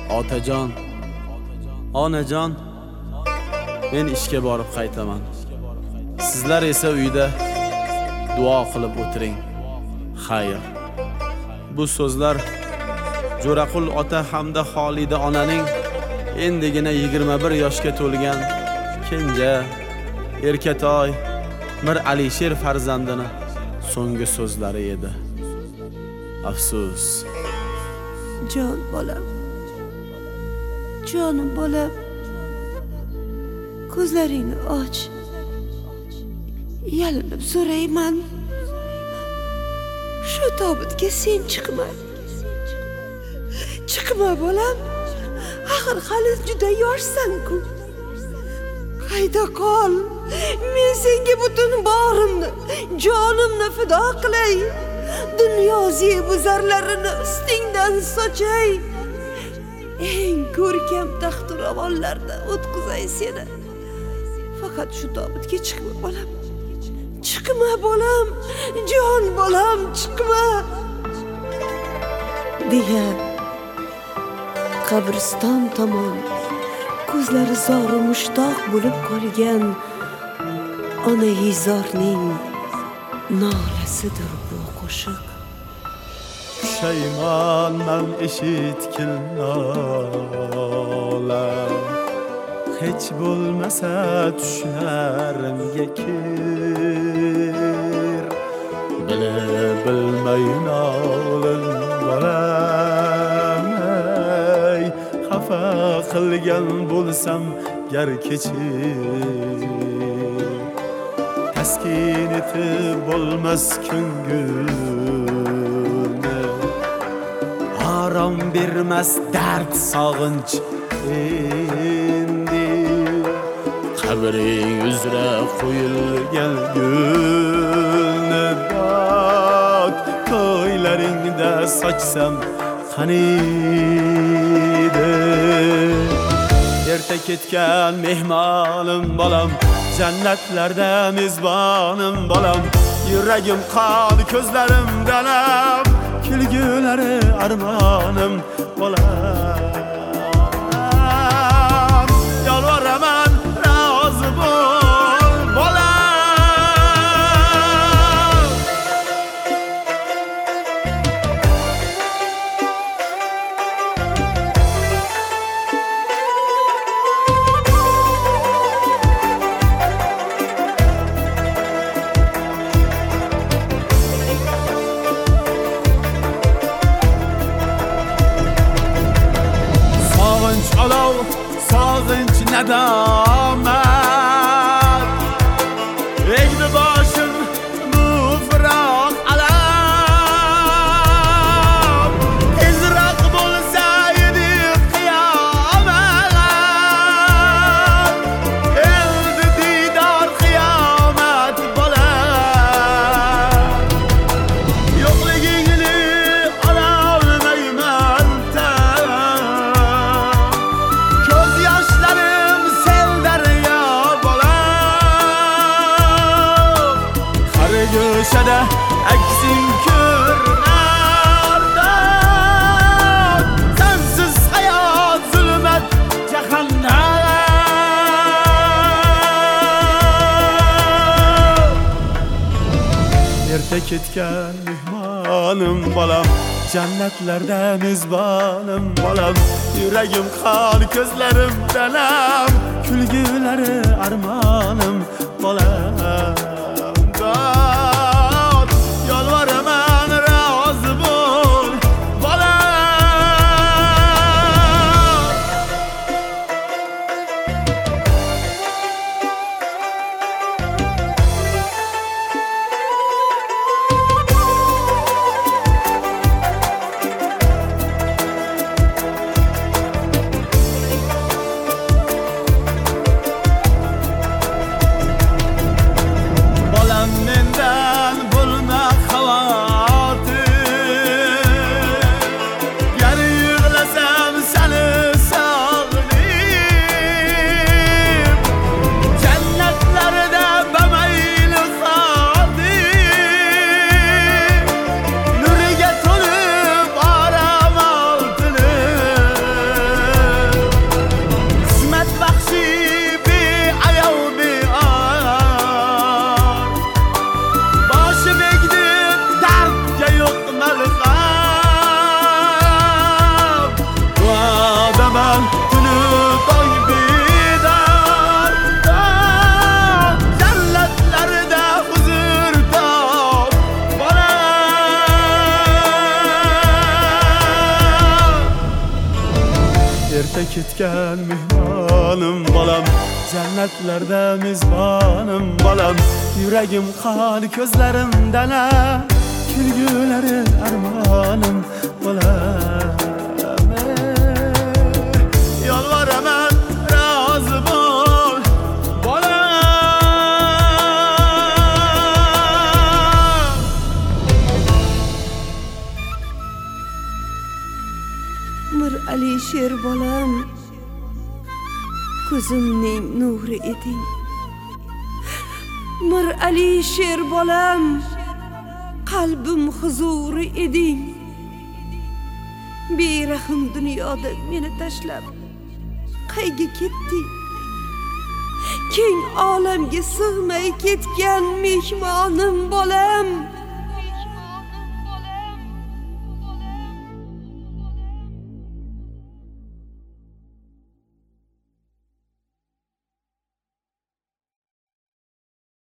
Otajon, onajon, men ishga borib qaytaman. Sizlar esa uyda duo qilib o'tiring. Xayr. Bu so'zlar Jo'raqul ota hamda Xolida onaning endigina 21 yoshga to'lgan kenja Erkatoy Mir Alisher farzandini so'nggi so'zlari edi. Afsus. Jon bolam, jonim bolam, ko'zlaringni och. Yalinib so'rayman, shu tobutga sen chiqma. Chiqma bolam, axir hali juda yoshsan-ku. Qayda qol, men senga butun borimni, jonimni fido qilay. Dunyo zebu zarlarini ustingdan sochay. Eng ko'rkam taxt ravonlarda o'tkazay seni. Faqat shu tobutga chiqma bolam. Chiqma bolam, jon bolam, chiqma. deya qabriston tomon ko'zlari zoru mushtoq bo'lib qolgan onaizorning nolasidir bu qo'shiq. Pushaymonman eshitgil nolam, hech bo'lmasa tushlarimga kir. Bilmay nolin bolam, ey xafa qilgan bo'lsam gar kechir. Taskin etib bo'lmas ko'ngilni, arom bermas dard sog'inch endi. Qabring uzra qo'yilgan gulni dod to'ylaringda sochsam qaniydi. Erta ketgan mehmonim bolam, jannatlarda mezbonim bolam. Yuragim qon, ko'zlarim danam, kulgulari armonim bolam. Yolvoraman, rozi bo'l bolam. Olov, sog'inch nadomat, egdi boshim mufroq alam. Tezroq bo'lsa edi qiyomat, endi diydor qiyomat bo'lar. Yo'qligingni ololmayman köşede eksin körlerde. Sensiz hayat zulmet cehennem. Erta ketgan mehmonim bolam, jannatlarda mezbonim bolam. Yuragim qon, ko'zlarim danam, kulgulari armonim bolam. Yolvoraman, rozi bo'l bolam. erta ketgan mehmonim bolam, jannatlarda mezbonim bolam, yuragim qoni ko'zlarimdan kulgulari armonim bolam. Yolvoraman rozi bo'l bolam. Mir Alisher bolam, ko'zimning nuri eding. Mir Alisher bolam, qalbim huzuri eding. Berahim dunyoda meni tashlab qayga ketding? Keng olamga sig'may ketgan mehmonim bolam.